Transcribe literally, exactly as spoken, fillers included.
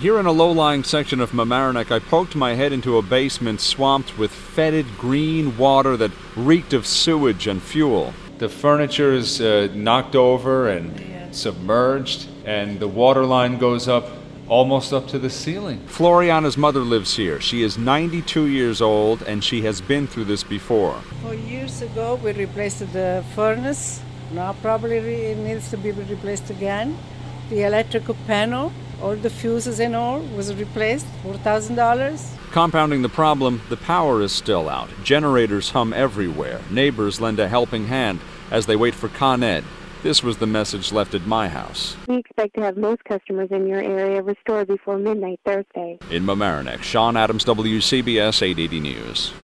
Here in a low-lying section of Mamaroneck, I poked my head into a basement swamped with fetid green water that reeked of sewage and fuel. The furniture is uh, knocked over and yeah. submerged, and the water line goes up almost up to the ceiling. Floriana's mother lives here. She is ninety-two years old, and she has been through this before. Four years ago, we replaced the furnace. Now probably it needs to be replaced again. The electrical panel, all the fuses and all, was replaced, four thousand dollars. Compounding the problem, the power is still out. Generators hum everywhere. Neighbors lend a helping hand as they wait for Con Ed. This was the message left at my house. We expect to have most customers in your area restored before midnight Thursday. In Mamaroneck, Sean Adams, W C B S eight eighty News.